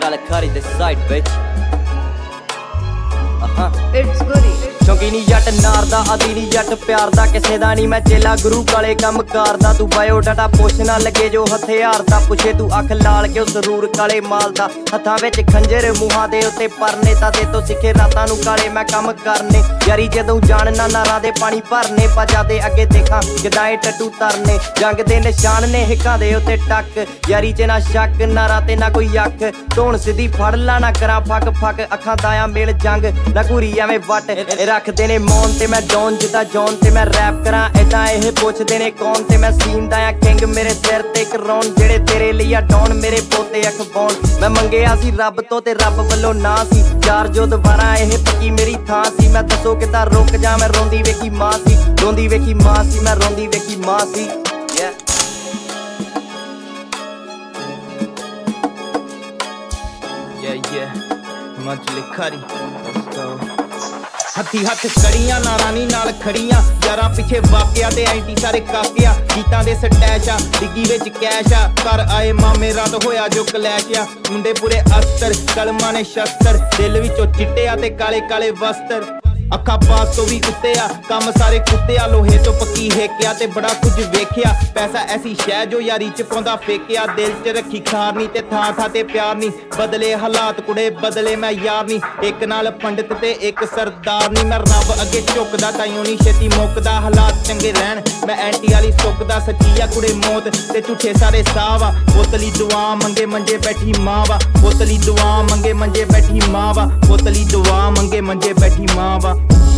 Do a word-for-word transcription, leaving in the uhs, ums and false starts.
Nala Khari this side bitch. Uh-huh. It's goody. ਚੌਂਕੀ ਨੀ ਜੱਟ ਨਾਰ ਦਾ ਆਦੀ ਨੀ ਜੱਟ ਪਿਆਰ ਦਾ ਕਿਸੇ ਦਾ ਨੀ ਮੈਂ ਚੇਲਾ ਗੁਰੂ ਕਾਲੇ ਕੰਮ ਕਰਦਾ ਤੂੰ ਬਾਇਓ ਡਾਟਾ ਪੁੱਛ ਨਾ ਲੱਗੇ ਜੋ ਹਥਿਆਰ ਦਾ ਪੁੱਛੇ ਤੂੰ ਅੱਖ ਲਾਲ ਕਿਉਂ ਸਰੂਰ ਕਾਲੇ ਮਾਲ ਦਾ ਹੱਥਾਂ ਵਿੱਚ ਖੰਜਰ ਮੂੰਹਾਂ ਦੇ ਉੱਤੇ ਪਰਨੇ ਤਾਂ ਤੇ ਤੋਂ ਸਿੱਖੇ ਰਾਤਾਂ ਨੂੰ ਕਾਲੇ ਮੈਂ ਕੰਮ ਕਰਨੇ ਯਾਰੀ ਜਦੋਂ ਜਾਣਨਾ ਨਾਰਾਂ ਦੇ ਪਾਣੀ ਭਰਨੇ ਬਾਜਾ ਦੇ ਅੱਗੇ ਦੇਖਾਂ ਗਦਾਏ ਟੱਟੂ ਤਰਨੇ ਜੰਗ ਦੇ ਨਿਸ਼ਾਨ ਨੇ ਹਿੱਕਾਂ ਦੇ ਉੱਤੇ ਟੱਕ ਯਾਰੀ ਚ ਨਾ ਸ਼ੱਕ ਨਾਰਾਂ ਤੇ ਨਾ ਕੋਈ ਅੱਖ ਧੋਣ ਸਿੱਧੀ ਫੜ ਲਾ ਨਾ ਕਰਾਂ ਫੱਕ ਫੱਕ ਅੱਖਾਂ ਦਾ ਆ ਮੇਲ ਜੰਗ ਨਾ ਘੂਰੀ ਐਵੇਂ ਵੱਟ ਰੱਖਦੇ ਨੇ ਮੌਨ ਤੇ ਮੈਂ ਡੌਨ ਜਿੱਦਾਂ ਜੌਨ ਤੇ ਮੈਂ ਰੈਪ ਕਰਾਂ ਏਦਾਂ ਇਹ ਪੁੱਛਦੇ ਨੇ ਕੌਣ ਤੇ ਮੈਂ ਸੀਨ ਦਾ ਆ ਕਿੰਗ ਮੇਰੇ ਸਿਰ ਤੇ ਕਰੌਣ ਜਿਹੜੇ ਤੇਰੇ ਲਈ ਆ ਡੌਨ ਮੇਰੇ ਪੋਤੇ ਅਖਬਾਉਣ ਮੈਂ ਮੰਗਿਆ ਸੀ ਰੱਬ ਤੋਂ ਤੇ ਰੱਬ ਵੱਲੋਂ ਨਾ ਸੀ ਯਾਰ ਜੋ ਦੁਬਾਰਾ ਇਹ ਪੱਕੀ ਮੇਰੀ ਥਾਂ ਸੀ ਮੈਂ ਦੱਸੋ ਕਿੱਦਾਂ ਰੁਕ ਜਾ ਮੈਂ ਰੋਂਦੀ ਵੇਖੀ ਮਾਂ ਸੀ ਰੋਂਦੀ ਵੇਖੀ ਮਾਂ ਸੀ ਮੈਂ ਰੋਂਦੀ ਵੇਖੀ ਮਾਂ ਸੀ yeah. Yeah, yeah, Nala Khari, let's go. ਹੱਥੀ ਹੱਥ ਕੜੀਆਂ ਨਾ ਰਾਣੀ ਨਾਲ ਖੜੀਆਂ ਯਾਰਾਂ ਪਿੱਛੇ ਵਾਕਿਆ ਤੇ ਐਂਟੀ ਸਾਰੇ ਕਾਕਿਆ ਗੀਤਾਂ ਦੇ ਸਟੈਸ਼ ਆ ਡਿੱਗੀ ਵਿੱਚ ਕੈਸ਼ ਆ ਘਰ ਆਏ ਮਾਮੇ ਰਾਤ ਹੋਇਆ ਜੋ ਕਲੈਸ਼ ਆ ਮੁੰਡੇ ਪੂਰੇ ਅਸਤਰ ਕਲਮਾਂ ਨੇ ਸ਼ਸਤਰ ਦਿਲ ਵਿੱਚੋਂ ਚਿੱਟੇ ਆ ਤੇ ਕਾਲੇ ਕਾਲੇ ਵਸਤਰ ਅੱਖਾਂ ਪਾਸ ਤੋਂ ਵੀ ਕੁੱਤੇ ਆ ਕੰਮ ਸਾਰੇ ਕੁੱਤੇ ਆ ਲੋਹੇ ਤੋਂ ਪੱਕੀ ਹੇਕਿਆ ਤੇ ਬੜਾ ਕੁਝ ਵੇਖਿਆ ਪੈਸਾ ਐਸੀ ਸ਼ੈ ਜੋ ਯਾਰੀ ਚ ਪਾਉਂਦਾ ਫੇਕਿਆ ਦਿਲ ਚ ਰੱਖੀ ਖਾਰ ਨੀ ਤੇ ਥਾਂ ਥਾਂ ਤੇ ਪਿਆਰ ਨੀ ਬਦਲੇ ਹਾਲਾਤ ਕੁੜੇ ਬਦਲੇ ਮੈਂ ਯਾਰ ਨੀ ਇੱਕ ਨਾਲ ਪੰਡਿਤ ਤੇ ਇੱਕ ਸਰਦਾਰ ਨੀ ਮੈਂ ਰੱਬ ਅੱਗੇ ਝੁਕਦਾ ਤਾਈਓ ਨੀ ਛੇਤੀ ਮੁੱਕਦਾ ਹਾਲਾਤ ਚੰਗੇ ਰਹਿਣ ਮੈਂ ਐਂਟੀ ਵਾਲੀ ਸੁੱਕਦਾ ਸੱਚੀ ਆ ਕੁੜੇ ਮੌਤ ਤੇ ਝੂਠੇ ਸਾਰੇ ਸਾਹ ਵਾ ਬੋਤਲੀ ਦੁਆ ਮੰਗੇ ਮੰਜੇ ਬੈਠੀ ਮਾਂ ਵਾ ਬੋਤਲੀ ਦੁਆ ਮੰਗੇ ਮੰਜੇ ਬੈਠੀ ਮਾਂ ਵਾ ਬੋਤਲੀ ਦੁਆ ਮੰਗੇ ਮੰਜੇ ਬੈਠੀ ਮਾਂ ਵਾ